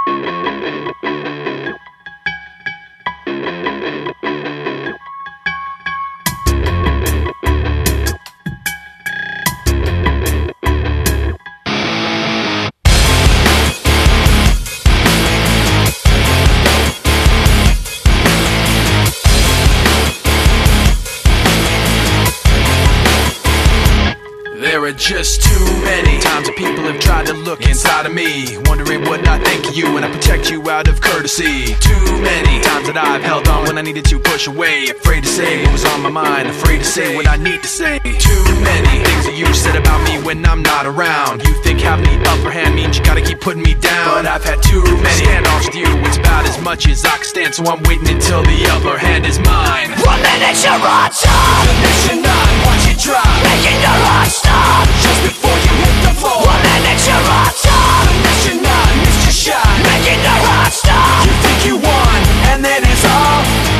There are just too many times that people have tried to look inside of me, wondering what I think of you and I protect you out of courtesy. Too many times that I've held on when I needed to push away, afraid to say what was on my mind, afraid to say what I need to say. Too many things that you said about me when I'm not around. You think having the upper hand means you gotta keep putting me down, but I've had too many standoffs with you. It's about as much as I can stand, so I'm waiting until the upper hand is mine. 1 minute you're on top, the next you're not, watch it drop, making your heart stop just before you hit the floor. 1 minute you're on top, the next you're not, missed your shot, making your heart stop. you think you won, and then it's all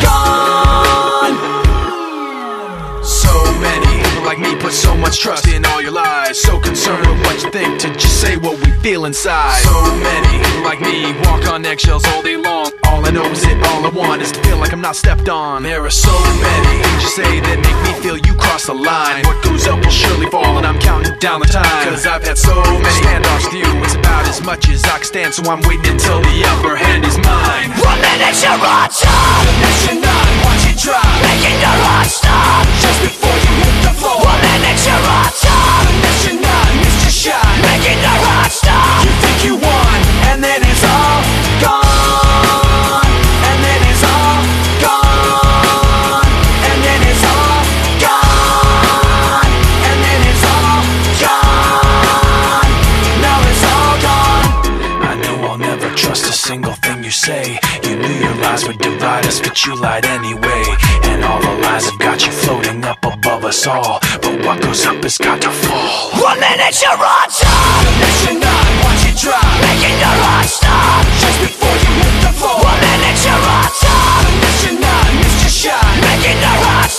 gone. So many people like me put so much trust in all your lies, so concerned with what you think to just say what we feel inside. So many people like me walk on eggshells all day long. All I know is it, all I want is to feel like I'm not stepped on. There are so many things you say that make me feel you cross the line. What goes up will surely fall, and I'm counting down the time, cause I've had so many standoffs with you. It's about as much as I can stand, so I'm waiting until the upper hand is mine. 1 minute you're on top, The next you're not, watch it drop, making your heart stop just before you hit the floor. 1 minute you're on top, The next you're not, missed your shot, making your heart stop. you think you won, and then it's all gone. And then it's all gone. And then it's all gone. And then it's all gone. Now it's all gone. I know I'll never trust a single thing you say. You knew your lies would divide us, but you lied anyway. And all the lies have got you floating up above us all, but what goes up has got to fall. 1 minute you're on top, The next you're not, watch it drop, making your heart stop just before you hit the floor. 1 minute you're on top, The next you're not, missed your shot, making your heart